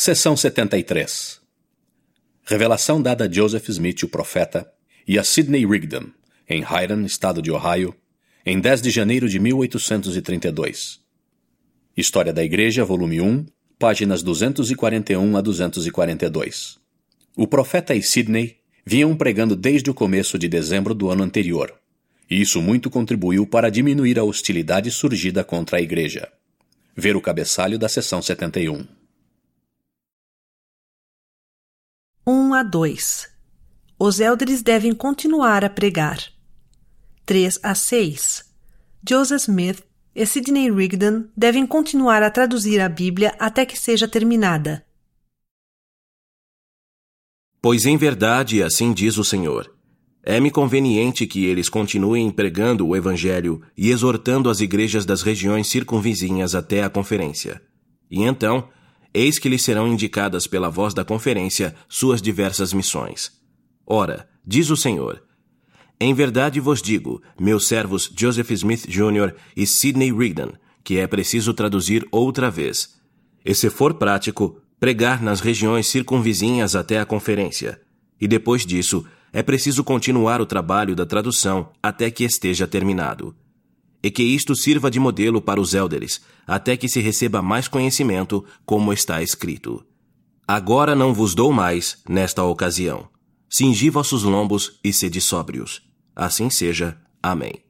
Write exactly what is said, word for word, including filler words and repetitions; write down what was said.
Seção setenta e três. Revelação dada a Joseph Smith, o profeta, e a Sidney Rigdon, em Hiram, estado de Ohio, em dez de janeiro de mil oitocentos e trinta e dois. História da Igreja, volume um, páginas duzentos e quarenta e um a duzentos e quarenta e dois. O profeta e Sidney vinham pregando desde o começo de dezembro do ano anterior, e isso muito contribuiu para diminuir a hostilidade surgida contra a Igreja. Ver o cabeçalho da seção setenta e um. um a dois. Os élderes devem continuar a pregar. três a seis. Joseph Smith e Sidney Rigdon devem continuar a traduzir a Bíblia até que seja terminada. Pois em verdade assim diz o Senhor, é-me conveniente que eles continuem pregando o Evangelho e exortando as igrejas das regiões circunvizinhas até a conferência. E então, eis que lhes serão indicadas pela voz da conferência suas diversas missões. Ora, diz o Senhor, em verdade vos digo, meus servos Joseph Smith Júnior e Sidney Rigdon, que é preciso traduzir outra vez. E se for prático, pregar nas regiões circunvizinhas até a conferência. E depois disso, é preciso continuar o trabalho da tradução até que esteja terminado. E que isto sirva de modelo para os élderes, até que se receba mais conhecimento, como está escrito. Agora não vos dou mais, nesta ocasião. Cingi vossos lombos e sede sóbrios. Assim seja. Amém.